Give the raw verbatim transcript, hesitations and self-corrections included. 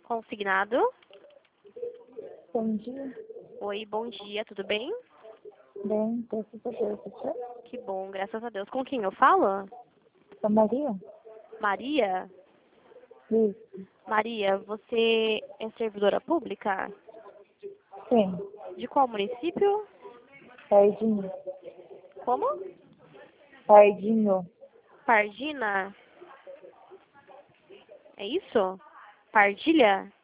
Consignado. Bom dia. Oi, bom dia, tudo bem? Bem, graças a Deus. Você? Que bom, graças a Deus. Com quem eu falo? A Maria? Maria? Isso. Maria, você é servidora pública? Sim. De qual município? Pardinho. Como? Pardinho. Pardina? É isso? Pardilha?